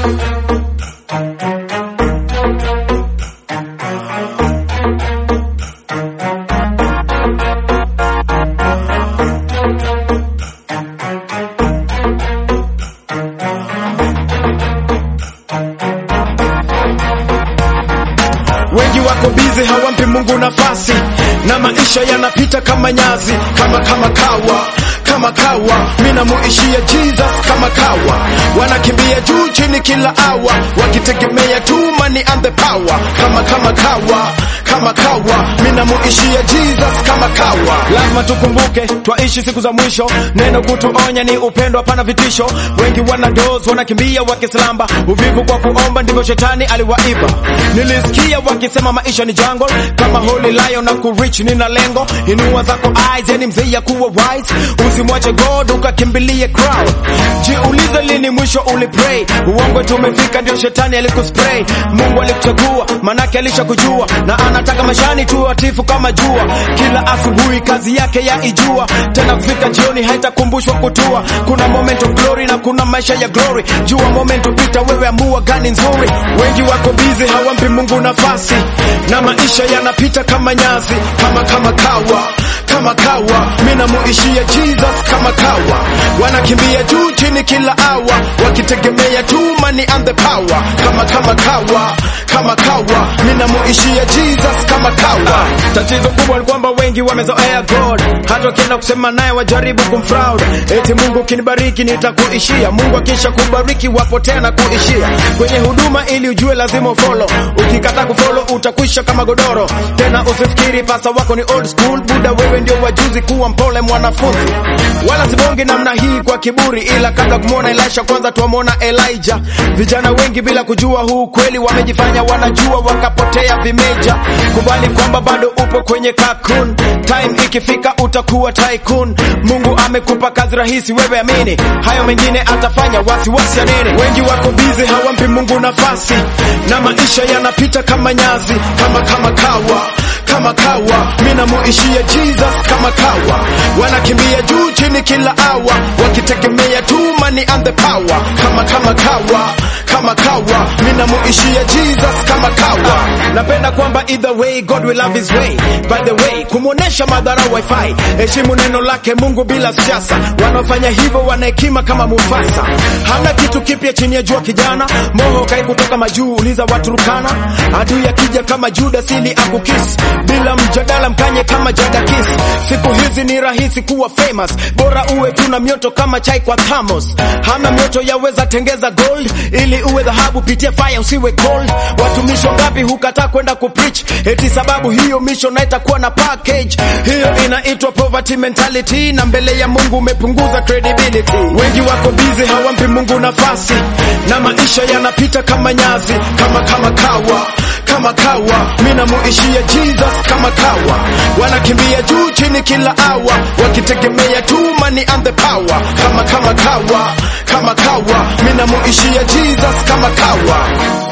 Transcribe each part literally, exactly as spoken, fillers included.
Wengi wako busy hawampi Mungu nafasi, na maisha yanapita kama nyazi, kama kama kawa, kama kawa. Mina muishia Jesus kama kawa, wanakimbia juu chini kila hour, wakitegemea tu money and the power. Kama kama kawa, kama kawa. Mina muishia Jesus kama kawa. Lazima tukumbuke twaishi siku za mwisho, neno kutuonya ni upendo hapana vitisho. Wengi wana doze wanakimbia wakislamba, uvivu kwa kuomba ndivyo shetani aliwaiba. Nilisikia wakisema maisha ni jungle, kama holy lion na kurich nina lengo. Inua zako eyes yani mzee ya kuwa wise, usimwache God ukakimbilie crowd. Jiulize lini mwisho ulipray, uongo tumefika ndio shetani alikuspray. Mungu alikuchagua manake alishakujua, na anataka mashani tu watifu kama jua. Kila asubuhi kazi yake ya ijua, tena kufika jioni haitakumbushwa kutua. Kuna moment of glory na kuna maisha ya glory, jua moment upita wewe amua gani nzuri. Wengi wako busy hawampi Mungu nafasi, na maisha yanapita kama nyazi, kama kama kawa, kama kawa. Mina muishia Jesus kama kawa, wanakimbia juu chini kila hour, wakitegemea tu money and the power. Kama kama kawa, kama kawa. Mina muishia Jesus kama kawa. Tatizo kubwa ni kwamba wengi wamezoea God, hata wakienda kusema naye wajaribu kumfraud. Eti Mungu kinibariki nitakuishia, Mungu akisha kubariki wapotea na kuishia. Kwenye huduma ili ujue lazima follow, ukikata kufollow utakwisha kama godoro. Tena usifikiri pasa wako ni old school, buda wewe ndio wajuzi, kuwa mpole mwanafunzi. Wala sibongi namna hii kwa kiburi, ila kabla kumuona Elisha kwanza tuamona Elijah. Vijana wengi bila kujua huu kweli wamejifanya wanajua, wakapotea vimeja. Kubali kwamba bado upo kwenye cocoon, time ikifika utakuwa tycoon. Mungu amekupa kazi rahisi, wewe amini, hayo mengine atafanya, wasiwasi ya nini. Wengi wako busy hawampi Mungu nafasi, na maisha yanapita kama nyazi, kama kama kawa, kama kawa. Mina muishia Jesus kama kawa, wanakimbia juu chini kila hour, wakitegemea tu money and the power. Kama kama kawa, kama kawa. Mina muishia Jesus kama kawa. Napenda kwamba either way God will have his way. By the way, kumuonesha madhara wifi, heshimu neno lake Mungu bila siasa. Wanaofanya hivyo wanahekima kama Mufasa. Hamna kitu kipya chini ya jua kijana, moho kai kutoka majuu uliza watu rukana. Adui akija kama Judas ili akukiss, bila mjadala mkanye kama Jada Kiss. Siku hizi ni rahisi kuwa famous, bora uwe tuna mioto kama chai kwa thermos. Hamna mioto yaweza tengeza gold, ili uwe dhahabu pitia fire usiwe cold. Watumishi ngapi hukataa kwenda kupreach, eti sababu hiyo mission na itakuwa na package. Hiyo inaitwa poverty mentality, na mbele ya Mungu umepunguza credibility. Wengi wako busy hawampi Mungu nafasi, na maisha yanapita kama nyazi, kama kama kawa, kama kawa. Mina muishia Jesus kama kawa, wanakimbia juu chini kila hour, wakitegemea tu money and the power. Kama kama kawa, kama kawa. Mina muishia Jesus kama kawa.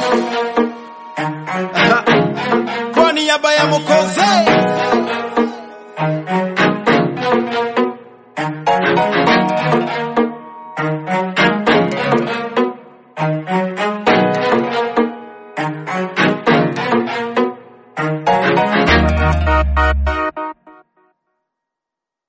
Kwa niaba ya Mwokozi.